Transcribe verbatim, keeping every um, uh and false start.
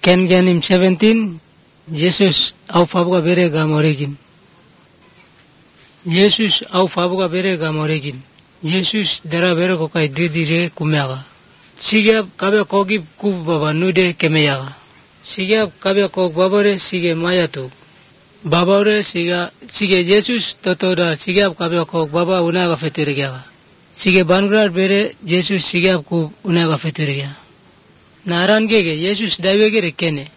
Ken Ganim seventeen, Jesus au fabuka bere gamoregin. Jesus au fabuka bere gamoregin. Jesus dara bere ko kai didire kumeaga. Sige kabe kogi kub baba nude kemeyaga. Sige kabe kog babore sige mayatu. Babore siga sige Jesus totoda sige kabe kog baba unaga fetirega. Sige bangrar bere Jesus sige kub unaga fetirega. Naran gege Jesus dawe gere kene.